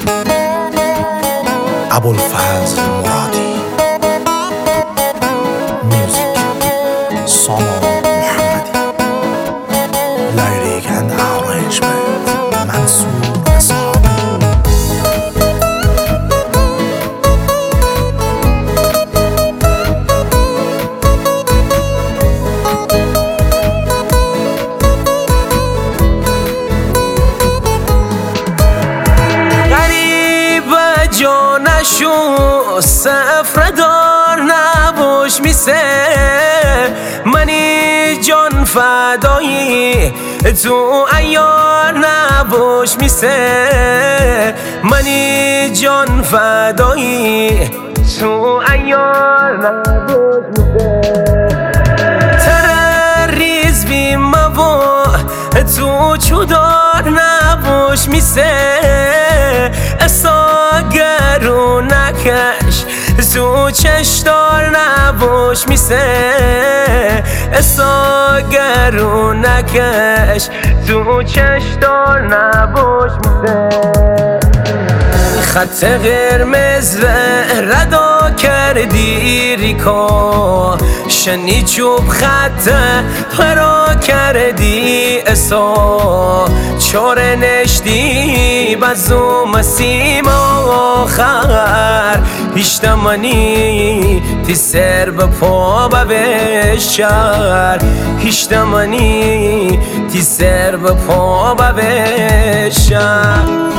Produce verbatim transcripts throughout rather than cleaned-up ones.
ابوالفضل مرادی. میوزیک سامان محمدی. لیریک اند ارنجمنت منصور اسحاقی. جانشو سفره دار نباش میسه منی جان فدایی تو ایار نباش میسه منی جان فدایی تو ایار نباش میسه تر ریز بی موا تو چودار نباش میسه ساگرو نکش تو چشدار نباش میسه ساگرو نکش تو چشدار نباش میسه خط قرمز ردا کردی ریکا شنی چوب خط پرا کردی اسا چار نشتی بزو مسیم آخر هشتمانی تی سر بپا ببشر هشتمانی تی سر بپا ببشر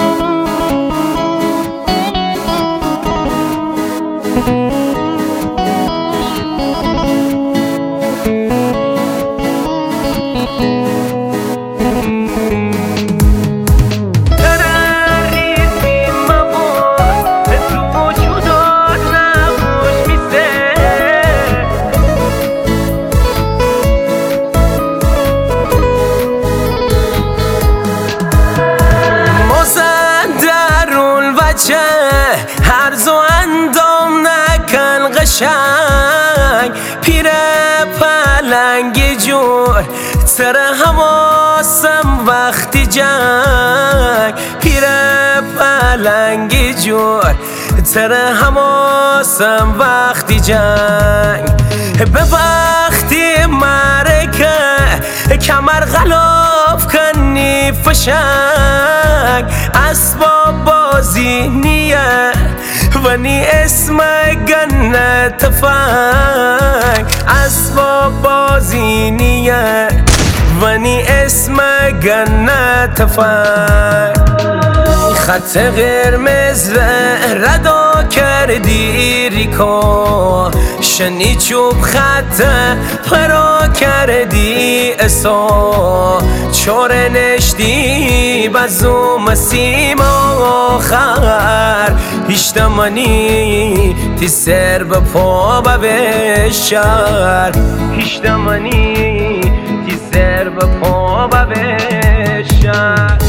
هرز و اندام نکن قشنگ پیر پلنگ جور سر حواسم وقتی جنگ پیر پلنگ جور سر حواسم وقتی جنگ به وقتی مرکه کمر غلاف کنی فشنگ اسباب بازی نیه ونی اسم گنت فنگ اسباب بازی نیه ونی اسم گنت فنگ خط قرمز ردا کردی ریکا شنی چوب خط پرا کردی اسا چار نشتی بزو مسیم آخر هشتمانی تی سر بپا ببشر هشتمانی تی سر بپا ببشر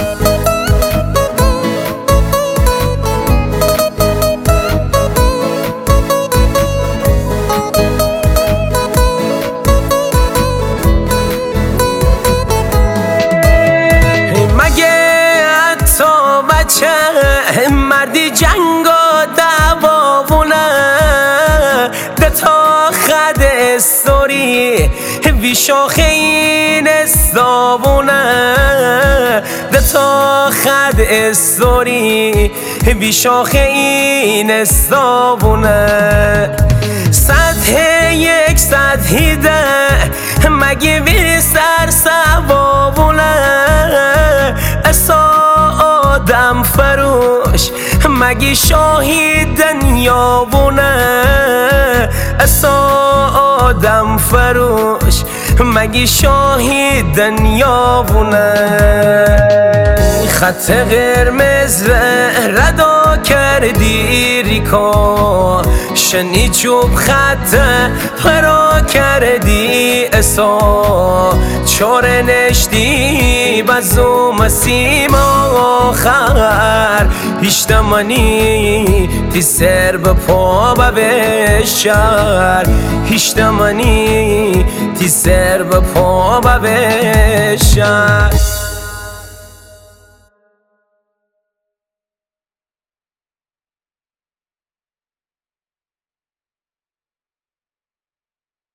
مردی جنگ و دوابونه ده تا خد استوری وی شاخه این استابونه ده تا خد استوری وی شاخه این استابونه سطح یک سطحی ده مگه وی سر سوابونه آدم فروش مگی شاهی دنیا بونه اسا آدم فروش مگی شاهی دنیا بونه خط قرمز ردا کردی ریکا شنی چوب خط پرا کردی اسا چار نشتی بزو مسیم آخر هشتمانی تی سر بپا ببشر هشتمانی تی سر بپا ببشر